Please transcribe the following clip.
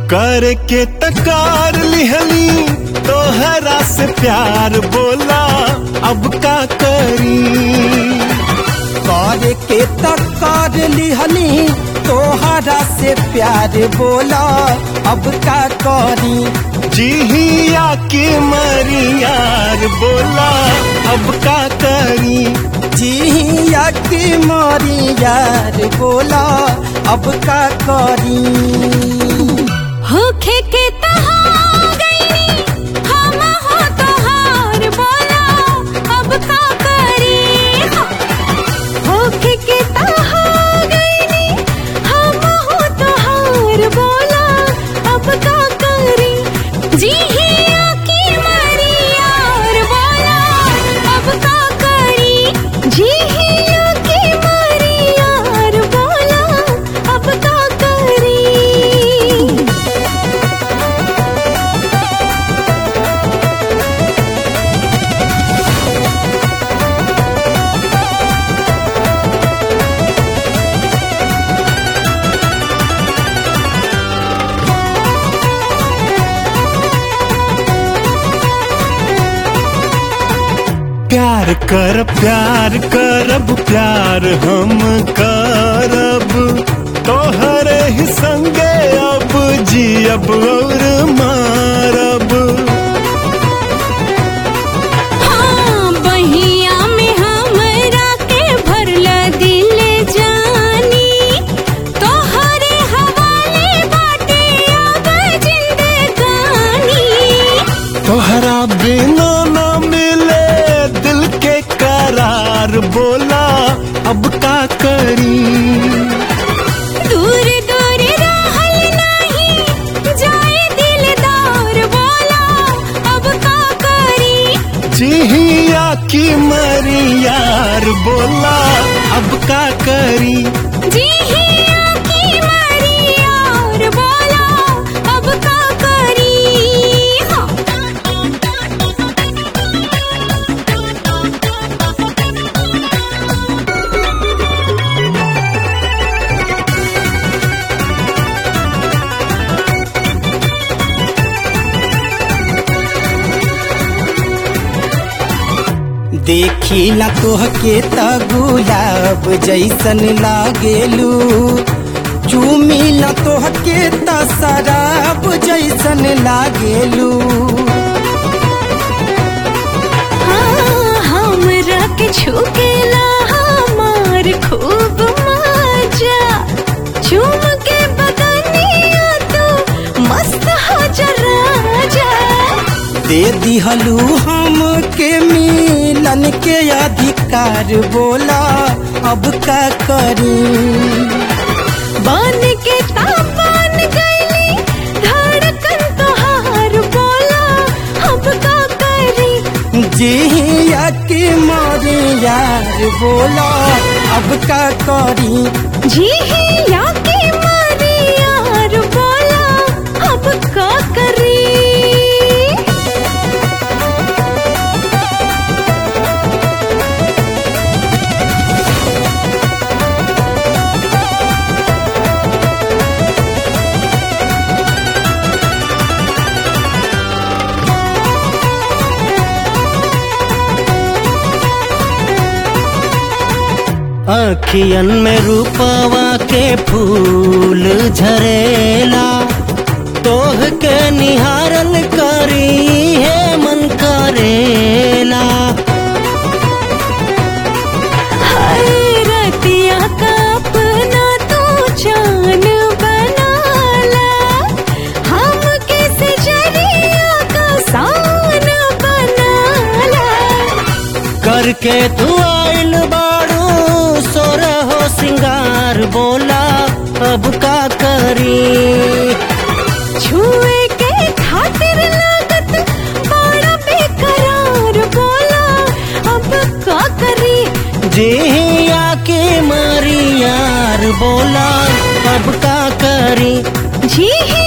कर के तकार लिहली तोहरा से प्यार बोला अब का करी। कर के तकार लिहली तोहरा से प्यार बोला अब का करी। जिहिया की मरी यार बोला अब का करी। जिहिया की मरी यार बोला अब का करी। होखे के तहा गई हम हो तोहार बोला अब का करी। होखे के तहा गई हम हो तोहार बोला अब का करी। जिहिया की मरी यार बोला अब का करी। जिहिया की मरी यार बोला अब का करी। प्यार करब प्यार हम करब तोहरे ही संगे अब जियब और मारब। हाँ बहिया में हमरा के भरला दिल जानी तोहरे हवाले बाटे अब जिंदगानी। तोहरा बिना ना मिले दिल के करार बोला अब का करी। दूर दूर रहल नहीं जाए दिलदार बोला अब का करी। जिहिया की मरी यार बोला अब का करी। जिहिया की मरी यार बोला अब का करी। देखिला तोहके त गुलाब जैसन लागेलू। चूमिला तोहके त शराब जैसन लागेलू। हमरा के छुकेला हमार खूब मजा। चूम के बदनिया तू मस्त हो जा राजा। दे दिहलू हमके मिलन के अधिकार बोला अब का करी। बन के तापन गईली धड़कन तोहार बोला अब का करी। जिहिया की मरी यार बोला अब का करी। जिहिया की मरी यार बोला अब का करी। अखियन में रूपवा के फूल झरेला तोह के निहारल करी है मन करेला। हाय रतिया का अपना तू जान बनाला। हम कैसे जरिया का सान बनाला। करके तू आइल बाड़ू सोरहो सिंगार बोला अब का करी। छुए के खातिर लागत बड़ा बेकरार बोला अब का करी। जिहिया के मरी यार बोला अब का करी। जी